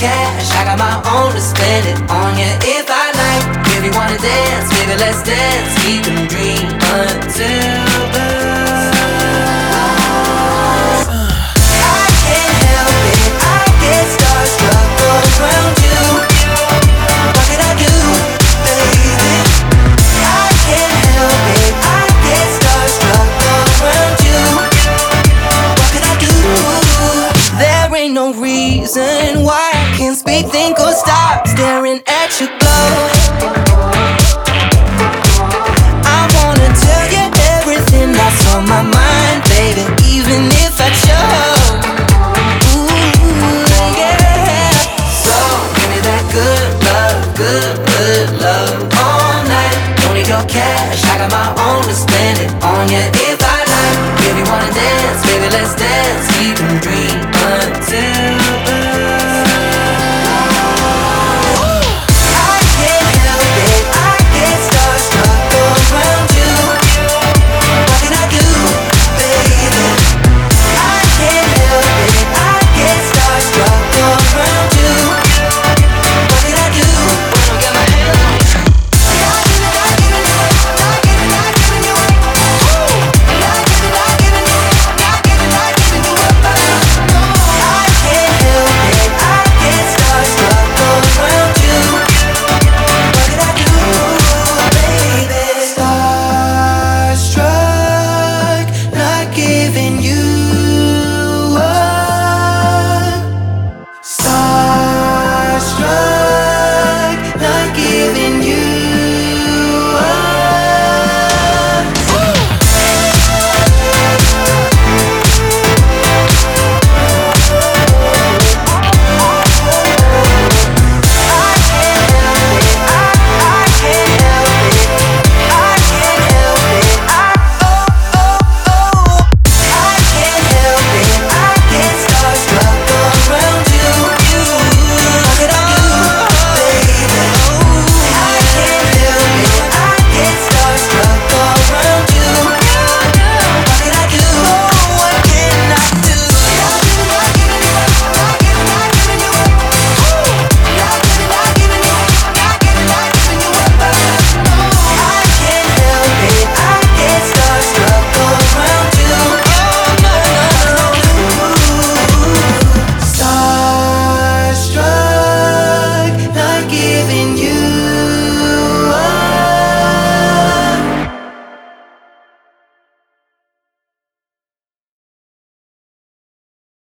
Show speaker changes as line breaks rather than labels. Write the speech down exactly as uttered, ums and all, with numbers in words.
cash, I got my own to spend it on you if I like. If you wanna dance, baby, let's dance. We can dream until the I can't help it, I get starstruck around you. What can I do, baby? I can't help it, I get starstruck around you. What can I do? There ain't no reason why I can't speak, think, or stop staring at your glow.